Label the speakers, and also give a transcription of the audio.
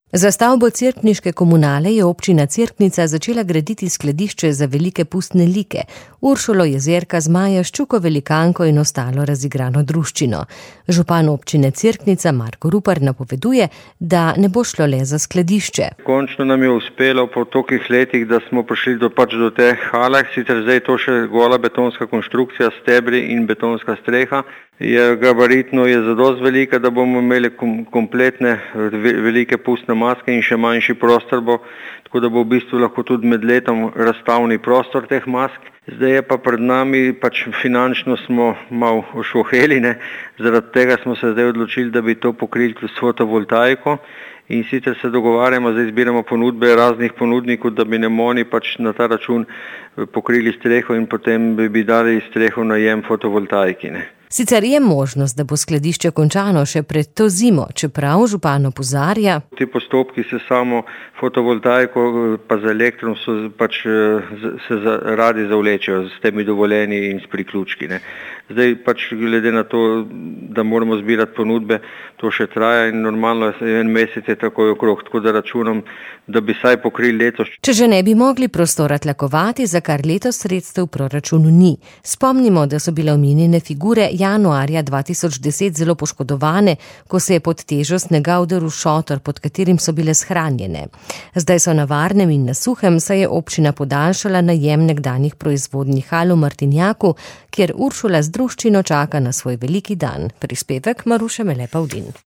Speaker 1: Za stavbo cerkniške komunale je občina Cerknica začela graditi skladišče za velike pustne like, Uršulo Jezerka, Zmaja, Ščuko velikanko in ostalo razigrano druščino. Župan občine Cerknica Marko Rupar napoveduje, da ne bo šlo le za skladišče.
Speaker 2: Končno nam je uspelo po tolikih letih, da smo prišli do te hale, sicer zdaj to še gola betonska konstrukcija, stebri in betonska streha. Gabaritno je zadost velika, da bomo imeli kompletne velike pustne maske in še manjši prostor bo, tako da bo v bistvu lahko tudi med letom razstavni prostor teh mask. Zdaj je pa pred nami, finančno smo malo ošvoheli, zaradi tega smo se zdaj odločili, da bi to pokrili s fotovoltaiko. In sicer se dogovarjamo, zdaj zbiramo ponudbe raznih ponudnikov, da bi nam oni na ta račun pokrili streho in potem bi dali streho najem fotovoltaiki.
Speaker 1: Sicer je možnost, da bo skladišče končano še pred to zimo, čeprav župan opozarja.
Speaker 2: Ti postopki se samo fotovoltaiko pa z elektrom se radi zavlečejo s temi dovoljenji in s priključki. Zdaj glede na to, da moramo zbirati ponudbe, to še traja in normalno en mesec je takoj okrog, tako da računam, da bi saj pokrili letos.
Speaker 1: Če že ne bi mogli prostora tlakovati, za kar letos sredstev v proračunu ni. Spomnimo, da so bile omenjene figure januarja 2010 zelo poškodovane, ko se je pod težo snega udaril šotor, pod katerim so bile shranjene. Zdaj so na varnem in na suhem, saj je občina podaljšala najem nekdanjih proizvodnih hal v Martinjaku, kjer Uršula z druščino čaka na svoj veliki dan. Prispevek Maruše Mele Pavlin.